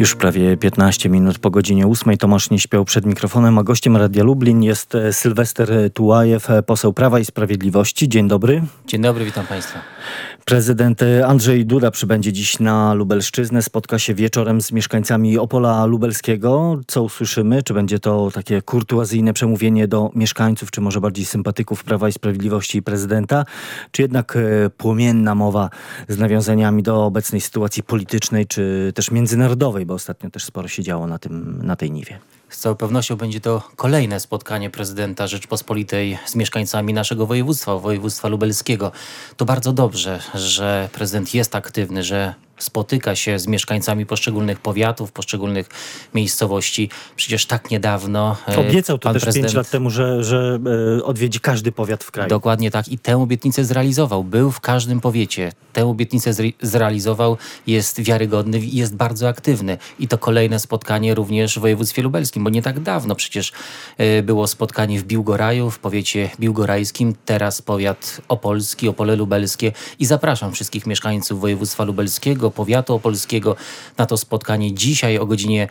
Już prawie 15 minut po godzinie 8. Tomasz nie śpiał przed mikrofonem, a gościem Radia Lublin jest Sylwester Tułajew, poseł Prawa i Sprawiedliwości. Dzień dobry. Dzień dobry, witam Państwa. Prezydent Andrzej Duda przybędzie dziś na Lubelszczyznę. Spotka się wieczorem z mieszkańcami Opola Lubelskiego. Co usłyszymy? Czy będzie to takie kurtuazyjne przemówienie do mieszkańców, czy może bardziej sympatyków Prawa i Sprawiedliwości i prezydenta? Czy jednak płomienna mowa z nawiązaniami do obecnej sytuacji politycznej, czy też międzynarodowej, bo ostatnio też sporo się działo na tej niwie? Z całą pewnością będzie to kolejne spotkanie prezydenta Rzeczpospolitej z mieszkańcami naszego województwa lubelskiego. To bardzo dobrze, że prezydent jest aktywny, że spotyka się z mieszkańcami poszczególnych powiatów, poszczególnych miejscowości. Przecież tak niedawno obiecał to pan też prezydent 5 lat temu, że odwiedzi każdy powiat w kraju. Dokładnie tak i tę obietnicę zrealizował. Był w każdym powiecie. Tę obietnicę zrealizował, jest wiarygodny i jest bardzo aktywny. I to kolejne spotkanie również w województwie lubelskim, bo nie tak dawno przecież było spotkanie w Biłgoraju, w powiecie biłgorajskim, teraz powiat opolski, Opole Lubelskie i zapraszam wszystkich mieszkańców województwa lubelskiego, powiatu opolskiego na to spotkanie dzisiaj o godzinie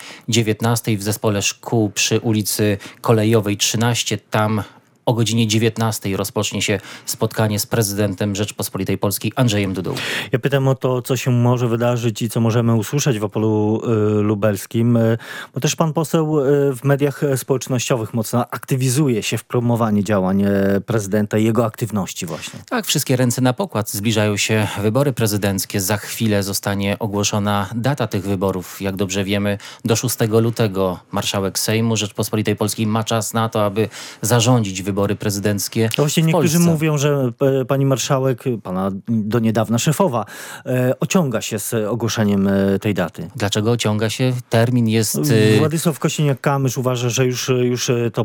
19 w Zespole Szkół przy ulicy Kolejowej 13. Tam o godzinie 19 rozpocznie się spotkanie z prezydentem Rzeczpospolitej Polskiej Andrzejem Dudą. Ja pytam o to, co się może wydarzyć i co możemy usłyszeć w Opolu Lubelskim, bo też pan poseł w mediach społecznościowych mocno aktywizuje się w promowaniu działań prezydenta i jego aktywności właśnie. Tak, wszystkie ręce na pokład. Zbliżają się wybory prezydenckie. Za chwilę zostanie ogłoszona data tych wyborów. Jak dobrze wiemy, do 6 lutego marszałek Sejmu Rzeczpospolitej Polskiej ma czas na to, aby zarządzić wybory prezydenckie to właśnie niektórzy mówią, że pani marszałek, pana do niedawna szefowa, ociąga się z ogłoszeniem tej daty. Dlaczego ociąga się? Termin jest... Władysław Kosiniak-Kamysz uważa, że już to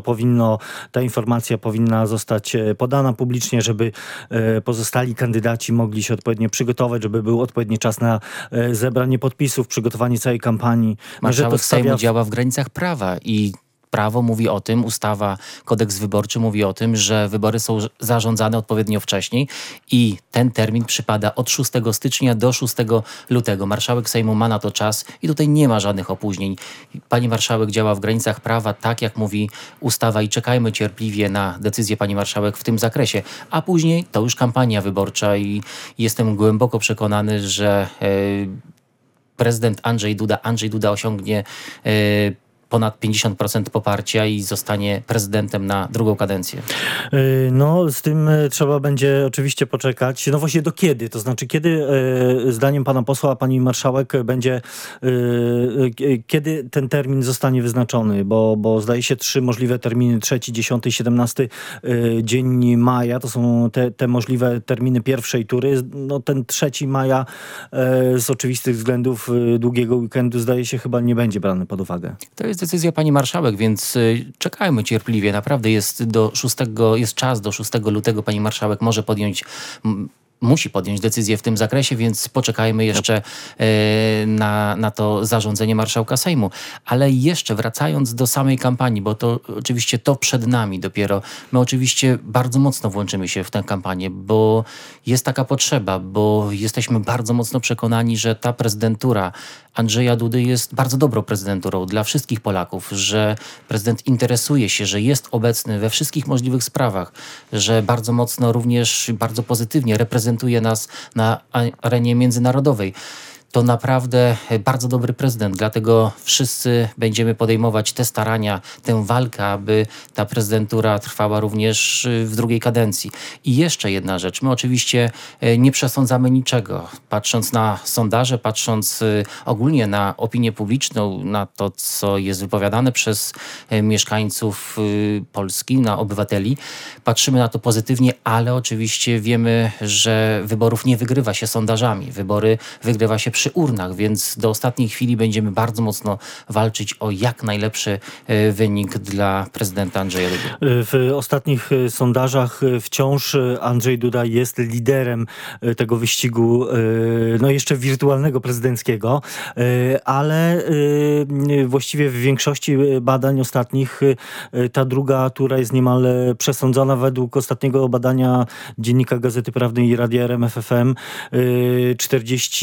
ta informacja powinna zostać podana publicznie, żeby pozostali kandydaci mogli się odpowiednio przygotować, żeby był odpowiedni czas na zebranie podpisów, przygotowanie całej kampanii. Marszałek Sejmu działa w granicach prawa i prawo mówi o tym, ustawa, kodeks wyborczy mówi o tym, że wybory są zarządzane odpowiednio wcześniej i ten termin przypada od 6 stycznia do 6 lutego. Marszałek Sejmu ma na to czas i tutaj nie ma żadnych opóźnień. Pani marszałek działa w granicach prawa, tak jak mówi ustawa i czekajmy cierpliwie na decyzję pani marszałek w tym zakresie. A później to już kampania wyborcza i jestem głęboko przekonany, że prezydent Andrzej Duda osiągnie ponad 50% poparcia i zostanie prezydentem na drugą kadencję. No, z tym trzeba będzie oczywiście poczekać. No właśnie do kiedy? To znaczy, kiedy zdaniem pana posła, pani marszałek kiedy ten termin zostanie wyznaczony? Bo zdaje się 3 możliwe terminy, 3, 10, 17 dzień maja. To są te możliwe terminy pierwszej tury. No ten 3 maja z oczywistych względów długiego weekendu zdaje się chyba nie będzie brany pod uwagę. To jest decyzja pani marszałek, więc czekajmy cierpliwie. Naprawdę jest czas do 6 lutego. Pani marszałek musi podjąć decyzję w tym zakresie, więc poczekajmy jeszcze na to zarządzenie marszałka Sejmu. Ale jeszcze wracając do samej kampanii, bo to oczywiście to przed nami dopiero. My oczywiście bardzo mocno włączymy się w tę kampanię, bo jest taka potrzeba, bo jesteśmy bardzo mocno przekonani, że ta prezydentura Andrzeja Dudy jest bardzo dobrą prezydenturą dla wszystkich Polaków, że prezydent interesuje się, że jest obecny we wszystkich możliwych sprawach, że bardzo mocno również, bardzo pozytywnie reprezentuje nas na arenie międzynarodowej. To naprawdę bardzo dobry prezydent, dlatego wszyscy będziemy podejmować te starania, tę walkę, aby ta prezydentura trwała również w drugiej kadencji. I jeszcze jedna rzecz, my oczywiście nie przesądzamy niczego. Patrząc na sondaże, patrząc ogólnie na opinię publiczną, na to, co jest wypowiadane przez mieszkańców Polski, na obywateli, patrzymy na to pozytywnie, ale oczywiście wiemy, że wyborów nie wygrywa się sondażami. Wybory wygrywa się przy urnach, więc do ostatniej chwili będziemy bardzo mocno walczyć o jak najlepszy wynik dla prezydenta Andrzeja Dudy. W ostatnich sondażach wciąż Andrzej Duda jest liderem tego wyścigu, no jeszcze wirtualnego prezydenckiego, ale właściwie w większości badań ostatnich ta druga tura jest niemal przesądzona. Według ostatniego badania Dziennika Gazety Prawnej i Radia RMF FM 43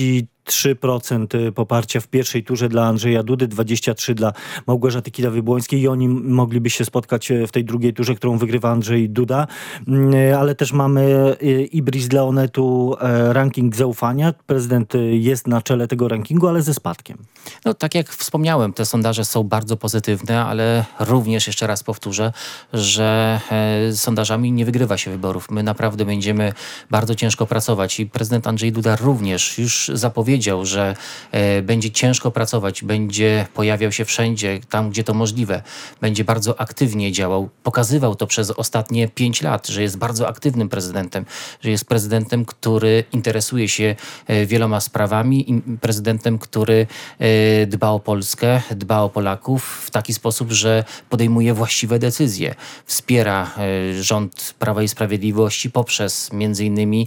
3% poparcia w pierwszej turze dla Andrzeja Dudy, 23% dla Małgorzaty Kidawy-Błońskiej i oni mogliby się spotkać w tej drugiej turze, którą wygrywa Andrzej Duda. Ale też mamy Ibris Leonetu ranking zaufania. Prezydent jest na czele tego rankingu, ale ze spadkiem. No tak jak wspomniałem, te sondaże są bardzo pozytywne, ale również jeszcze raz powtórzę, że sondażami nie wygrywa się wyborów. My naprawdę będziemy bardzo ciężko pracować i prezydent Andrzej Duda również już zapowiedział, że będzie ciężko pracować, będzie pojawiał się wszędzie, tam gdzie to możliwe, będzie bardzo aktywnie działał. Pokazywał to przez ostatnie 5 lat, że jest bardzo aktywnym prezydentem, że jest prezydentem, który interesuje się wieloma sprawami i prezydentem, który dba o Polskę, dba o Polaków w taki sposób, że podejmuje właściwe decyzje. Wspiera rząd Prawa i Sprawiedliwości poprzez między innymi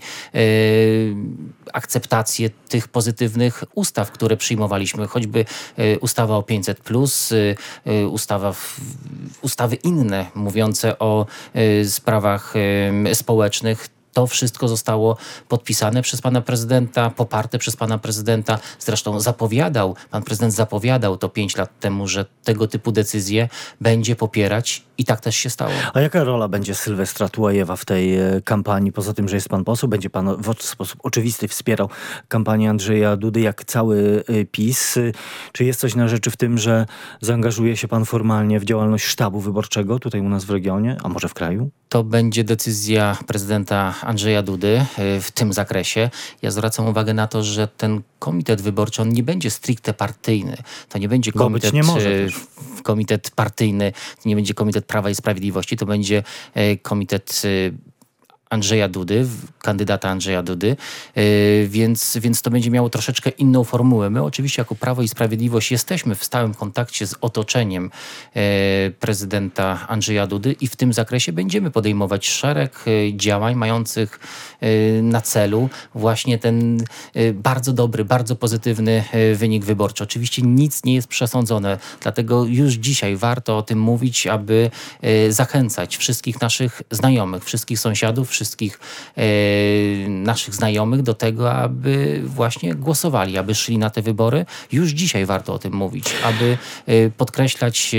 akceptację tych pozytywnych ustaw, które przyjmowaliśmy, choćby ustawa o 500+, ustawy inne mówiące o sprawach społecznych. To wszystko zostało podpisane przez pana prezydenta, poparte przez pana prezydenta. Zresztą pan prezydent zapowiadał to 5 lat temu, że tego typu decyzje będzie popierać i tak też się stało. A jaka rola będzie Sylwestra Tułajewa w tej kampanii? Poza tym, że jest pan poseł, będzie pan w sposób oczywisty wspierał kampanię Andrzeja Dudy, jak cały PiS. Czy jest coś na rzeczy w tym, że zaangażuje się pan formalnie w działalność sztabu wyborczego tutaj u nas w regionie, a może w kraju? To będzie decyzja prezydenta Andrzeja Dudy w tym zakresie. Ja zwracam uwagę na to, że ten komitet wyborczy, on nie będzie stricte partyjny. To nie będzie komitet partyjny, to nie będzie komitet Prawa i Sprawiedliwości, to będzie komitet Andrzeja Dudy, kandydata Andrzeja Dudy, więc to będzie miało troszeczkę inną formułę. My oczywiście jako Prawo i Sprawiedliwość jesteśmy w stałym kontakcie z otoczeniem prezydenta Andrzeja Dudy i w tym zakresie będziemy podejmować szereg działań mających na celu właśnie ten bardzo dobry, bardzo pozytywny wynik wyborczy. Oczywiście nic nie jest przesądzone, dlatego już dzisiaj warto o tym mówić, aby zachęcać wszystkich naszych znajomych, wszystkich sąsiadów, wszystkich naszych znajomych do tego, aby właśnie głosowali, aby szli na te wybory. Już dzisiaj warto o tym mówić, aby podkreślać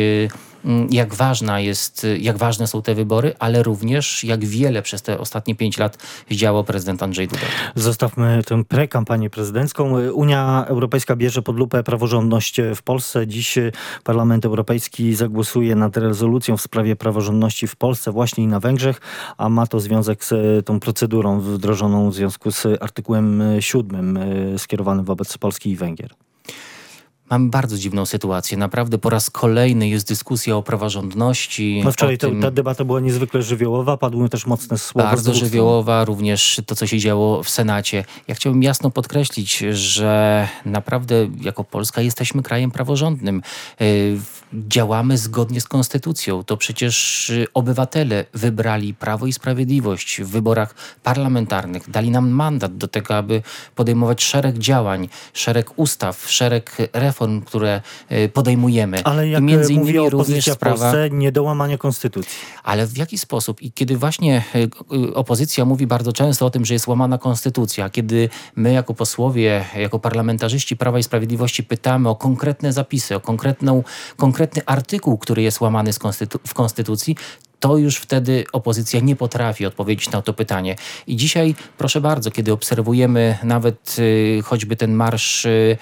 jak ważne są te wybory, ale również jak wiele przez te ostatnie 5 lat zdziałał prezydent Andrzej Duda. Zostawmy tę prekampanię prezydencką. Unia Europejska bierze pod lupę praworządność w Polsce. Dziś Parlament Europejski zagłosuje nad rezolucją w sprawie praworządności w Polsce właśnie i na Węgrzech, a ma to związek z tą procedurą wdrożoną w związku z artykułem 7 skierowanym wobec Polski i Węgier. Mamy bardzo dziwną sytuację. Naprawdę po raz kolejny jest dyskusja o praworządności. No wczoraj ta debata była niezwykle żywiołowa, padły też mocne słowa. Bardzo żywiołowa, również to, co się działo w Senacie. Ja chciałbym jasno podkreślić, że naprawdę jako Polska jesteśmy krajem praworządnym. Działamy zgodnie z konstytucją. To przecież obywatele wybrali Prawo i Sprawiedliwość w wyborach parlamentarnych. Dali nam mandat do tego, aby podejmować szereg działań, szereg ustaw, szereg reform, które podejmujemy. Ale jak między innymi mówi opozycja również w Polsce, nie do łamania konstytucji. Ale w jaki sposób? I kiedy właśnie opozycja mówi bardzo często o tym, że jest łamana konstytucja, kiedy my jako posłowie, jako parlamentarzyści Prawa i Sprawiedliwości pytamy o konkretne zapisy, o konkretny artykuł, który jest łamany w konstytucji, to już wtedy opozycja nie potrafi odpowiedzieć na to pytanie. I dzisiaj, proszę bardzo, kiedy obserwujemy nawet choćby ten marsz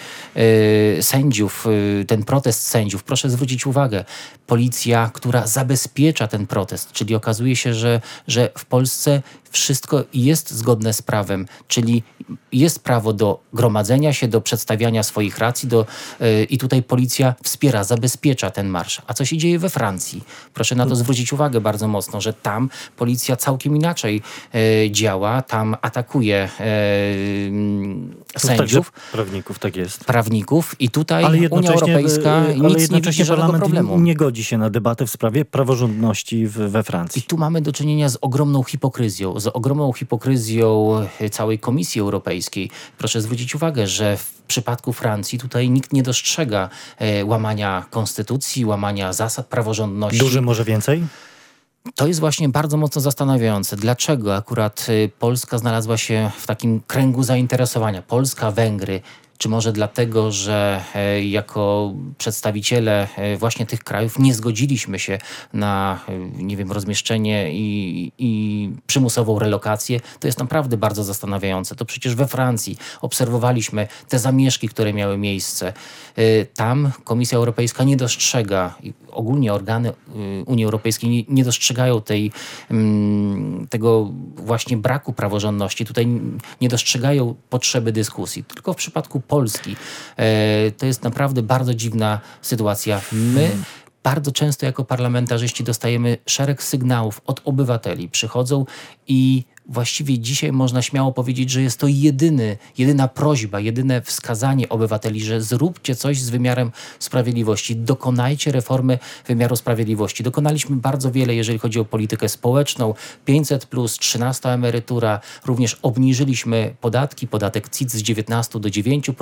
sędziów, ten protest sędziów, proszę zwrócić uwagę, policja, która zabezpiecza ten protest, czyli okazuje się, że w Polsce wszystko jest zgodne z prawem, czyli jest prawo do gromadzenia się, do przedstawiania swoich racji i tutaj policja wspiera, zabezpiecza ten marsz. A co się dzieje we Francji? Proszę na to zwrócić uwagę bardzo mocno, że tam policja całkiem inaczej działa, tam atakuje sędziów. Prawników, tak jest. Prawników i tutaj Unia Europejska nic nie widzi żadnego problemu. Nie godzi się na debatę w sprawie praworządności we Francji. I tu mamy do czynienia z ogromną hipokryzją całej Komisji Europejskiej. Proszę zwrócić uwagę, że w przypadku Francji tutaj nikt nie dostrzega łamania konstytucji, łamania zasad praworządności. Duży może więcej? To jest właśnie bardzo mocno zastanawiające. Dlaczego akurat Polska znalazła się w takim kręgu zainteresowania? Polska, Węgry. Czy może dlatego, że jako przedstawiciele właśnie tych krajów nie zgodziliśmy się na, nie wiem, rozmieszczenie i przymusową relokację? To jest naprawdę bardzo zastanawiające. To przecież we Francji obserwowaliśmy te zamieszki, które miały miejsce. Tam Komisja Europejska nie dostrzega, i ogólnie organy Unii Europejskiej nie dostrzegają tego właśnie braku praworządności. Tutaj nie dostrzegają potrzeby dyskusji. Tylko w przypadku Polski to jest naprawdę bardzo dziwna sytuacja. My bardzo często jako parlamentarzyści dostajemy szereg sygnałów od obywateli. Przychodzą i właściwie dzisiaj można śmiało powiedzieć, że jest to jedyna prośba, jedyne wskazanie obywateli, że zróbcie coś z wymiarem sprawiedliwości, dokonajcie reformy wymiaru sprawiedliwości. Dokonaliśmy bardzo wiele, jeżeli chodzi o politykę społeczną, 500+, 13 emerytura, również obniżyliśmy podatki, podatek CIT z 19 do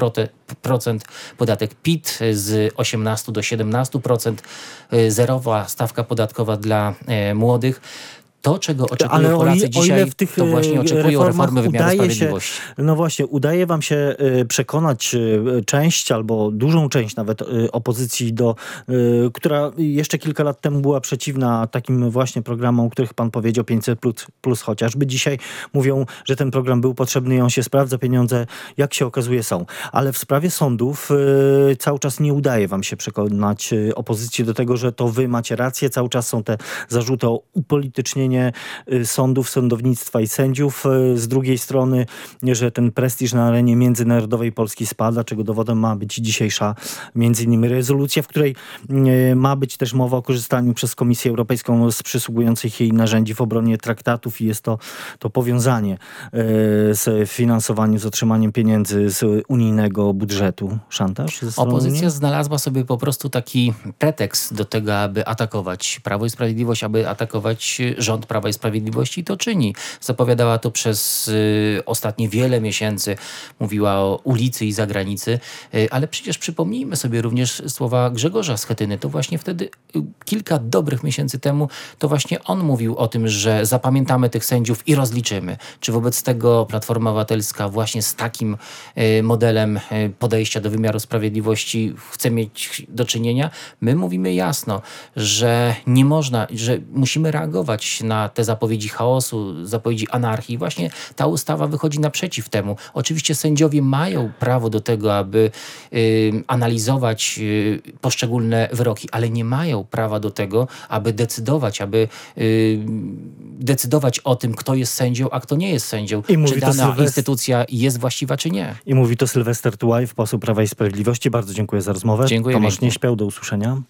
9%, podatek PIT z 18 do 17%, zerowa stawka podatkowa dla młodych. To, czego oczekują Polacy dzisiaj, to właśnie oczekują reformy wymiaru sprawiedliwości. No właśnie, udaje wam się przekonać część albo dużą część nawet opozycji, która jeszcze kilka lat temu była przeciwna takim właśnie programom, o których pan powiedział, 500+, chociażby. Dzisiaj mówią, że ten program był potrzebny i on się sprawdza, pieniądze, jak się okazuje, są. Ale w sprawie sądów cały czas nie udaje wam się przekonać opozycji do tego, że to wy macie rację. Cały czas są te zarzuty o upolitycznienie sądów, sądownictwa i sędziów. Z drugiej strony, że ten prestiż na arenie międzynarodowej Polski spada, czego dowodem ma być dzisiejsza między innymi rezolucja, w której ma być też mowa o korzystaniu przez Komisję Europejską z przysługujących jej narzędzi w obronie traktatów i jest to powiązanie z finansowaniem, z otrzymaniem pieniędzy z unijnego budżetu. Szantaż ze strony Opozycja Unii? znalazła sobie po prostu taki pretekst do tego, aby atakować Prawo i Sprawiedliwość, aby atakować rząd Prawa i Sprawiedliwości i to czyni. Zapowiadała to przez ostatnie wiele miesięcy. Mówiła o ulicy i zagranicy, ale przecież przypomnijmy sobie również słowa Grzegorza Schetyny. To właśnie wtedy, kilka dobrych miesięcy temu, to właśnie on mówił o tym, że zapamiętamy tych sędziów i rozliczymy. Czy wobec tego Platforma Obywatelska właśnie z takim modelem podejścia do wymiaru sprawiedliwości chce mieć do czynienia? My mówimy jasno, że nie można, że musimy reagować na te zapowiedzi chaosu, zapowiedzi anarchii. Właśnie ta ustawa wychodzi naprzeciw temu. Oczywiście sędziowie mają prawo do tego, aby analizować poszczególne wyroki, ale nie mają prawa do tego, aby decydować o tym, kto jest sędzią, a kto nie jest sędzią. Czy dana instytucja jest właściwa, czy nie. I mówi to Sylwester Tułajew, poseł Prawa i Sprawiedliwości. Bardzo dziękuję za rozmowę. Dziękuję. Tomasz Nieśpiał, do usłyszenia.